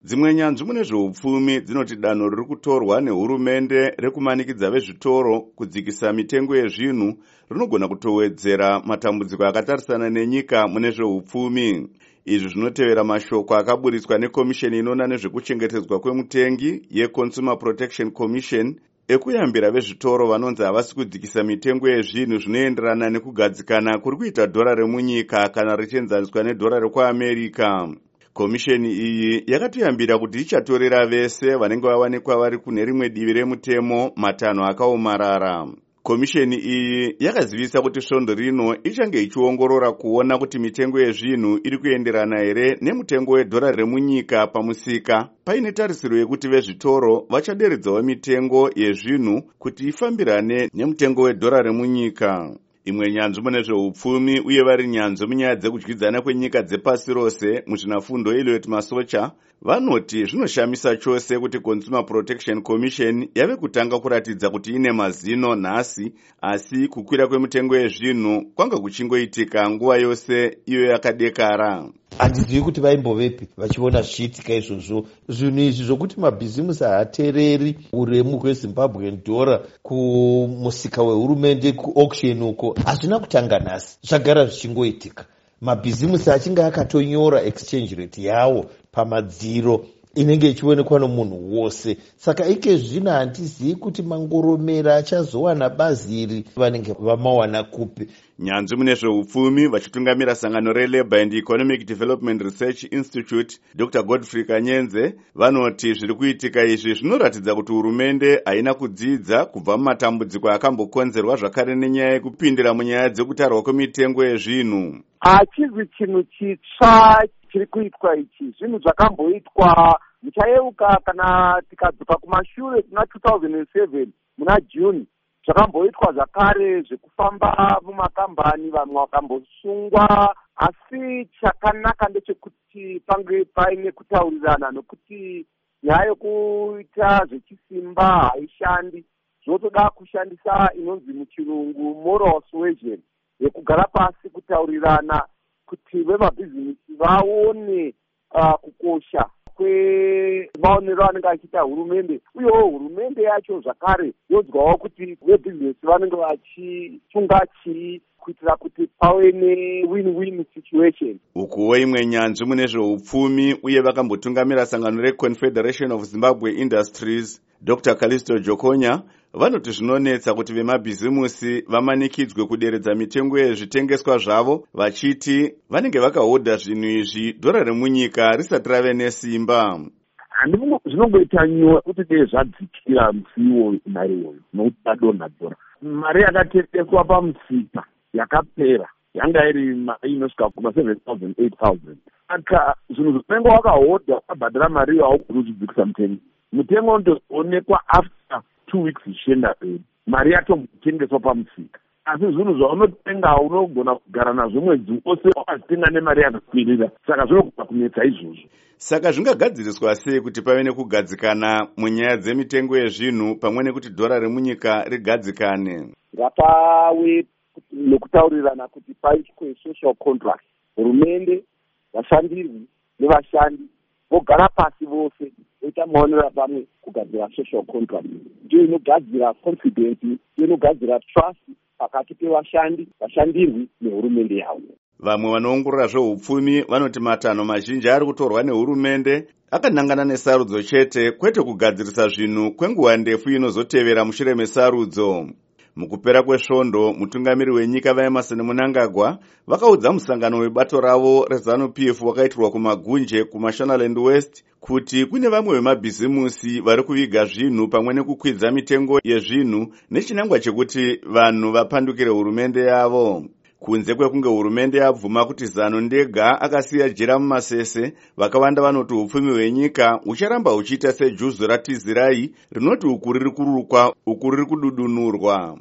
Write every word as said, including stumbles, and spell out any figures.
Dzimwe nyanzvi mune zveupfumi dzinoti danho riri kutorwa nehurumende rekumanikidza vezvitoro kudzikisa mitengo yezvinhu rinogona kutowedzera matambudziko akatarisana nenyika mune zveupfumi. Izvi zvinotevera mashoko akaburitswa nekomisheni inoona nezvekuchengetedzwa kwemutengi yeConsumer Protection Commission ekuyambira vezvitoro vanonzi havasi kudzikisa mitengo yezvinhu zvinoenderana nekugadzikana kuri kuita dhora remunyika kana richienzaniswa nedhora rekuAmerica. Komisheni iyi yakatoyambira kuti ichatorera vese vanenge vawanikwa vari kune rimwe divi remutemo matanho akaomarara. Komisheni iyi yakazivisa kuti svondo rino ichange ichiongorora kuona kuti mitengo yezvinhu iri kuenderana here nemutengo wedhora remunyika pamusika, paine tarisiro yekuti vezvitoro vachaderedzawo mitengo yezvinhu kuti ifambirane nemutengo wedhora remunyika. Imwe nyanzvi mune zveupfumi uye vari nyanzvi munyaya dzekudyidzana kwenyika dzepasi rose muzvinafundo Elliot Masocha vanoti zvinoshamisa chose kuti Consumer Protection Commission yave kutanga kuratidza kuti ine mazino nhasi, asi kukwira kwemitengo yezvinhu kwanga kuchingoitika nguva yose iyo yakadekara. Handizivi kuti vaimbovepi vachiona zvichiitika izvozvo. Zvinhu izvi zvokuti mabhizimusi haateereri uremu hweZimbabwean dollar kumusika wehurumende kuauction uko hazvina kutanga nhasi, zvagara zvichingoitika. Mabhizimusi achinge akatonyora exchange rate yawo pamadziro inenge ichionekwa nomunhu wose. Saka ike zvino handizivi kuti mangoromera achazowana bazi iri vanenge vamawana kupi. Nyanzvi mune zveupfumi vachitungamira sangano reLabour and Economic Development Research Institute Doctor Godfrey Kanyenze vanoti zviri kuitika izvi zvinoratidza kuti hurumende haina kudzidza kubva mumatambudziko akambokonzerwa zvakare nenyaya yekupindira munyaya dzekutarwa kwemitengo yezvinhu. Hachizi chinhu chitsva chiri kuitwa ichi, zvinhu zvakamboitwa muchayeuka kana tikadzoka kumashure kuna two thousand seven muna June. Zvakamboitwa zvakare zvekufamba mumakambani vanhu vakambosungwa, asi chakanaka ndechekuti pange paine kutaurirana nokuti nyaya yokuita zvechisimba haishandi. Zvotoda kushandisa inonzi muchirungu moral suasion, yekugara pasi kutaurirana kuti vemabhizinesi vaone uh, kukosha kwemaonero anenge achiita hurumende, uyewo hurumende yacho zvakare yodzwawo kuti vebhizinesi vanenge vachitunga chii kuitira kuti pave ne-win-win situation. Ukuwo imwe nyanzvi mune zveupfumi uye vakambotungamira sangano reConfederation of Zimbabwe Industries Doctor Callisto Jokonya vanoti zvinonetsa kuti vemabhizimusi vamanikidzwe kuderedza mitengo yezvitengeswa zvavo, vachiti vanenge vakahodha zvinhu izvi dhora remunyika risati rave nesimba. Handifungwa zvinongoita nyuwa kuti dei zvadzikira musiwo mari uyu nokuti adonha dhora. Mari yakatengeswa pamusika yakapera yanga iri inosvika kuma seven thousand eight thousand. Saka zvinhu zvinenge wakahodha wakabhadhara mari iyo haugoni kuchidzikisa mutengo. Mutengo ndoonekwa after two weeks zvichienda mberi, mari yatombotengeswa pamusika. Asi zvinhu zvaunotenga unogona kugara nazvo mwedzi wose wakazvitenga nemari yakakwirira, saka zvinogona kunetsa izvozvo. Saka zvingagadziriswa sei kuti pave nekugadzikana munyaya dzemitengo yezvinhu pamwe nekuti dhora remunyika rigadzikane? Ngapave nekutaurirana kuti paitwe social contract, hurumende, vashandirwi nevashandi vogara pasi vose voita maonero pamwe kugadzira social contract. Ndiyo inogadzira confidence, ndiyo inogadzira trust pakati pevashandi, vashandirwi nehurumende yavo. Vamwe vanoongorora zveupfumi vanoti matanho mazhinji ari kutorwa nehurumende akanangana nesarudzo chete, kwete kugadzirisa zvinhu kwenguva ndefu inozotevera mushure mesarudzo. Mukupera kwesvondo, mutungamiri wenyika vaEmmerson Mnangagwa vakaudza musangano webato ravo reZANU-P F wakaitirwa kumagunje kuMashonaland West kuti kune vamwe vemabhizimusi vari kuviga zvinhu pamwe nekukwidza mitengo yezvinhu nechinangwa chekuti vanhu vapandukire hurumende yavo. Kunze kwekunge hurumende yabvuma kuti ZANU ndega akasiya jira mumasese, vakawanda vanoti upfumi hwenyika ucharamba uchiita sejuzu ratizirai rinoti uku riri kurukwa uku riri kududunurwa.